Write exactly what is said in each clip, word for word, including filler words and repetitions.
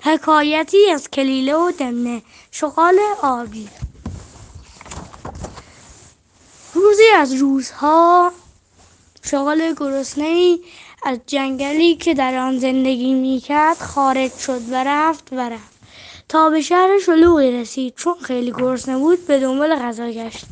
حکایتی از کلیله و دمنه. شغال آبی. روزی از روزها شغال گرسنه‌ای از جنگلی که در آن زندگی می‌کرد خارج شد و رفت و رفت تا به شهر شلوغی رسید. چون خیلی گرسنه بود به دنبال غذا گشت.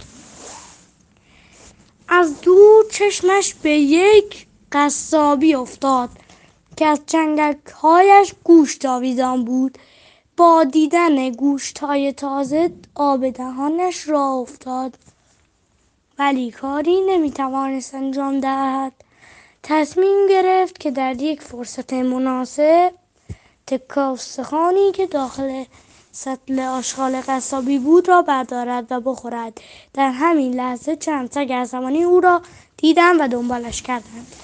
از دور چشمش به یک قصابی افتاد که از چنگک‌هایش گوشت آویزان بود. با دیدن گوشت‌های تازه آب دهانش راه افتاد، ولی کاری نمی‌توانست انجام دهد. تصمیم گرفت که در یک فرصت مناسب تکه استخوانی که داخل سطل آشغال قصابی بود را بردارد و بخورد. در همین لحظه چند سگ عصبانی او را دیدند و دنبالش کردند.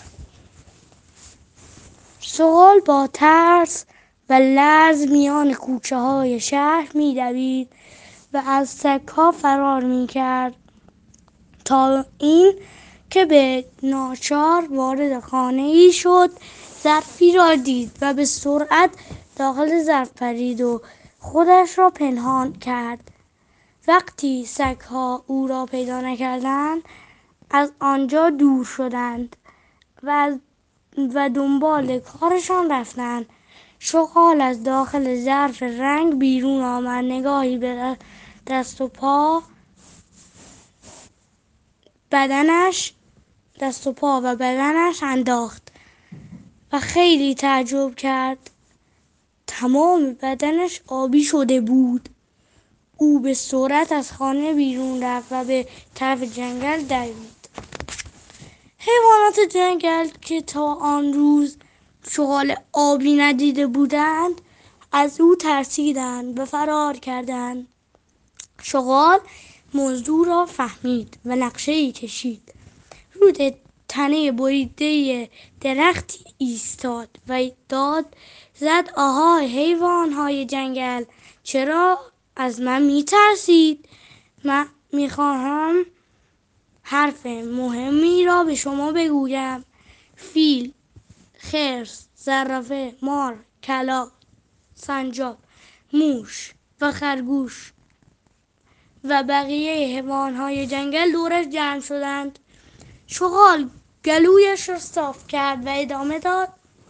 شغال با ترس و لرز میان کوچه های شهر می‌دوید و از سگ‌ها فرار می‌کرد تا این که به ناچار وارد خانه‌ای شد. ظرفی را دید و به سرعت داخل ظرف پرید و خودش را پنهان کرد. وقتی سگ‌ها او را پیدا نکردند از آنجا دور شدند و و دنبال کارشان رفتند. شغال از داخل ظرف رنگ بیرون آمد، نگاهی به دست و پا بدنش دست و پا و بدنش انداخت و خیلی تعجب کرد. تمام بدنش آبی شده بود. او به سرعت از خانه بیرون رفت و به طرف جنگل دوید. حیوانات جنگل که تا آن روز شغال آبی ندیده بودند از او ترسیدند و فرار کردند. شغال موضوع را فهمید و نقشه‌ای کشید. روی تنه بریده درختی ایستاد و داد زد: آهای حیوان‌های جنگل، چرا از من می‌ترسید؟ من می‌خواهم حرف مهمی را به شما بگویم. فیل، خرس، زرافه، مار، کلاغ، سنجاب، موش و خرگوش و بقیه حیوان‌های جنگل دورش جمع شدند. شغال گلویش را صاف کرد و ادامه داد: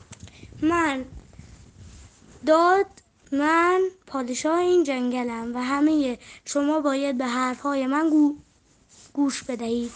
من داد من پادشاه این جنگلم و همه شما باید به حرفهای من گو گوش بدهید.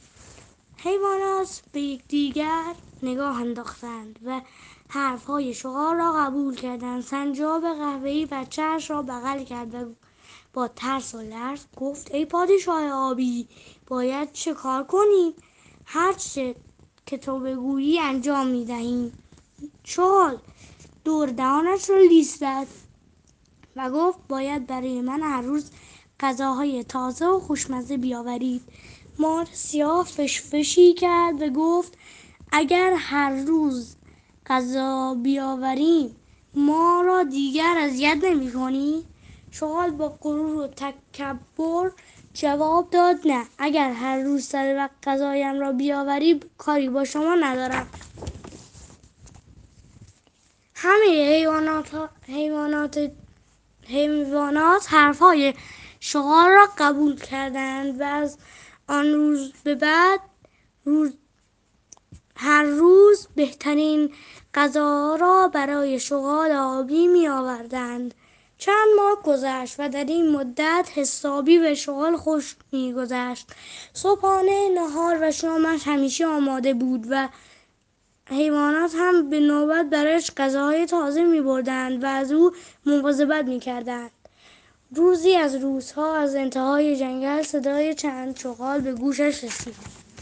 حیوانات به یکدیگر نگاه انداختند و حرفهای شغال را قبول کردند. سنجاب قهوه‌ای بچه‌اش را بغل کرد و با ترس و لرز گفت: ای پادشاه آبی، باید چه کار کنیم؟ هر چه که تو بگویی انجام می‌دهیم. شغال دور دهانش را لیس زد و گفت: باید برای من هر روز غذاهای تازه و خوشمزه بیاورید. مار سیاه فشفشی کرد و گفت: اگر هر روز غذا بیاوریم ما را دیگر اذیت نمی‌کنی؟ شغال با غرور و تکبر جواب داد: نه، اگر هر روز سر وقت غذایم را بیاوری کاری با شما ندارم. همه حیوانات حیوانات حیوانات حرفهای شغال را قبول کردند و از آن روز به بعد روز هر روز بهترین غذا را برای شغال آبی می آوردند. چند ماه گذشت و در این مدت حسابی به شغال خوش می گذشت. صبحانه، نهار و شامش همیشه آماده بود و حیوانات هم به نوبت برایش غذاهای تازه می بردند و از او مواظبت می کردند. روزی از روزها از انتهای جنگل صدای چند شغال به گوشش رسید.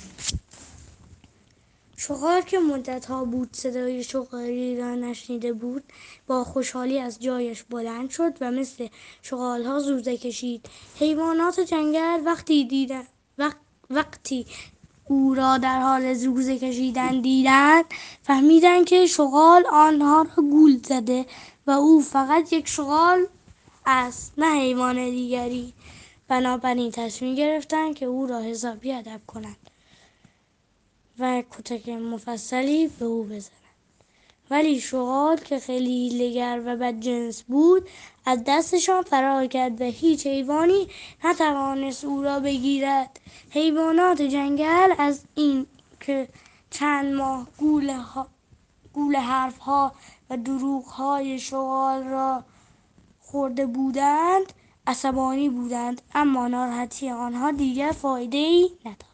شغال که مدتها بود صدای شغالی را نشنیده بود با خوشحالی از جایش بلند شد و مثل شغالها زوزه کشید. حیوانات جنگل وقتی دیدن وق... وقتی او را در حال زوزه کشیدن دیدند فهمیدند که شغال آنها را گول زده و او فقط یک شغال است، نه حیوان دیگری. بنابراین تصمیم گرفتند که او را حسابی ادب کنند و کتک مفصلی به او بزنند ولی شغال که خیلی هیله‌گر و بدجنس بود از دستشان فرار کرد و هیچ حیوانی نتوانست او را بگیرد. حیوانات جنگل از این که چند ماه گول, ها گول حرفها و دروغهای شغال را خورده بودند عصبانی بودند، اما ناراحتی آنها دیگر فایده‌ای نداشت.